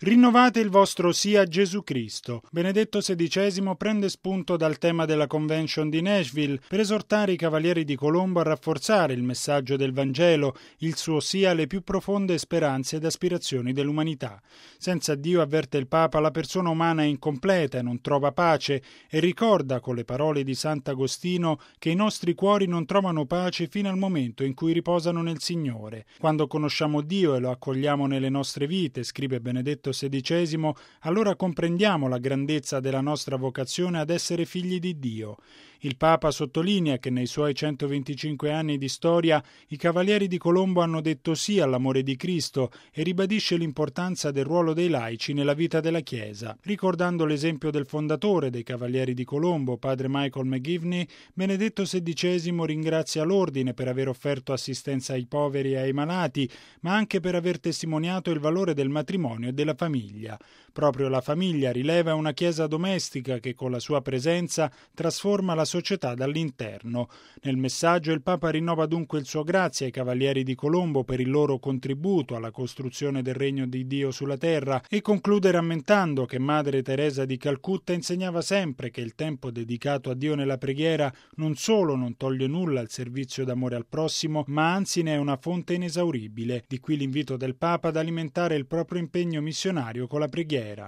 Rinnovate il vostro sì a Gesù Cristo. Benedetto XVI prende spunto dal tema della Convention di Nashville per esortare i Cavalieri di Colombo a rafforzare il messaggio del Vangelo, il suo sì alle più profonde speranze ed aspirazioni dell'umanità. Senza Dio, avverte il Papa, la persona umana è incompleta e non trova pace, e ricorda con le parole di Sant'Agostino che i nostri cuori non trovano pace fino al momento in cui riposano nel Signore. Quando conosciamo Dio e lo accogliamo nelle nostre vite, scrive Benedetto XVI, allora comprendiamo la grandezza della nostra vocazione ad essere figli di Dio. Il Papa sottolinea che nei suoi 125 anni di storia i Cavalieri di Colombo hanno detto sì all'amore di Cristo e ribadisce l'importanza del ruolo dei laici nella vita della Chiesa. Ricordando l'esempio del fondatore dei Cavalieri di Colombo, padre Michael McGivney, Benedetto XVI ringrazia l'ordine per aver offerto assistenza ai poveri e ai malati, ma anche per aver testimoniato il valore del matrimonio e della famiglia. Proprio la famiglia, rileva, una Chiesa domestica che con la sua presenza trasforma la società dall'interno. Nel messaggio il Papa rinnova dunque il suo grazie ai Cavalieri di Colombo per il loro contributo alla costruzione del regno di Dio sulla terra e conclude rammentando che Madre Teresa di Calcutta insegnava sempre che il tempo dedicato a Dio nella preghiera non solo non toglie nulla al servizio d'amore al prossimo, ma anzi ne è una fonte inesauribile. Di qui l'invito del Papa ad alimentare il proprio impegno missionario con la preghiera.